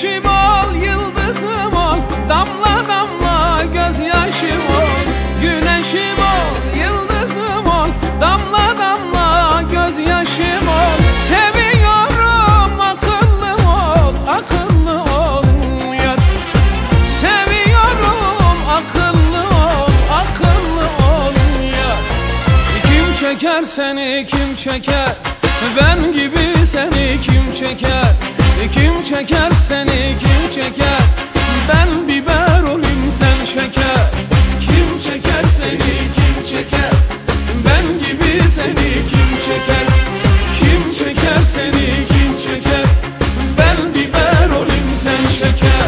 Güneşim ol, yıldızım ol, damla damla gözyaşım ol. Güneşim ol, yıldızım ol, damla damla gözyaşım ol. Seviyorum, akıllı ol, akıllı ol yar. Seviyorum, akıllı ol, akıllı ol yar. Kim çeker seni, kim çeker? Ben gibi seni kim çeker? Kim çeker seni, kim çeker? Ben biber olayım, sen şeker. Kim çeker seni, kim çeker? Ben gibi seni kim çeker? Kim çeker seni, kim çeker? Ben biber olayım, sen şeker.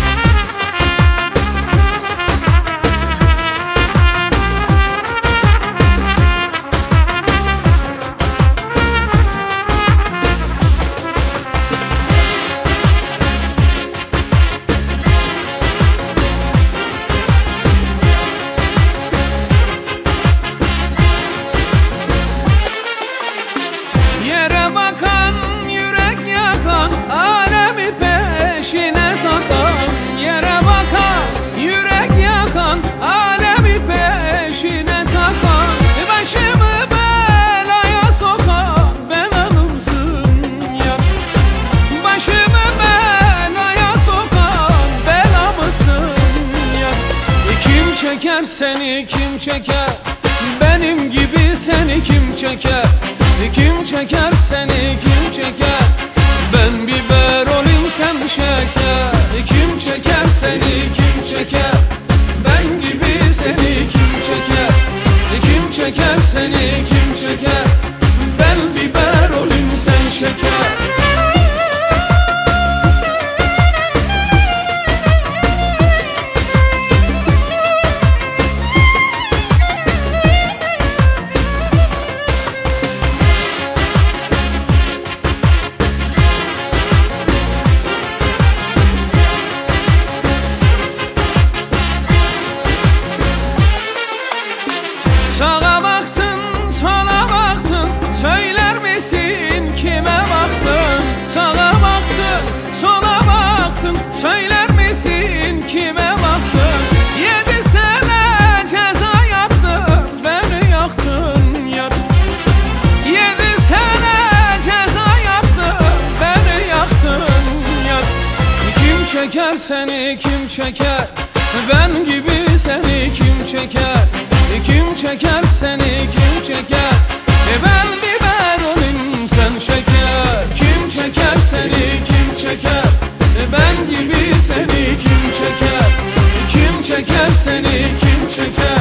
Yere bakan, yürek yakan, alemi peşine takan. Yere bakan, yürek yakan, alemi peşine takan. Başımı belaya sokan belalımsın ya. Başımı belaya sokan belamısın ya. Kim çeker seni, kim çeker? Benim gibi seni kim çeker? Kim çeker seni, kim çeker? Ben biber olayım, sen şeker. Kim çeker seni, kim çeker? Ben gibi seni kim çeker? Kim çeker seni, kim çeker? Ben biber olayım, sen şeker. Sağa baktın, sola baktın, söyler misin kime baktın? Sağa baktın, sola baktın, söyler misin kime baktın? 7 sene ceza yattın, beni yaktın yar. 7 sene ceza yattın, beni yaktın yar. Kim çeker seni, kim çeker? Ben gibi seni kim çeker? Kim çeker seni, kim çeker? Ben biber olayım, sen şeker. Kim çeker seni, kim çeker? Ben gibi seni kim çeker? Kim çeker seni, kim çeker?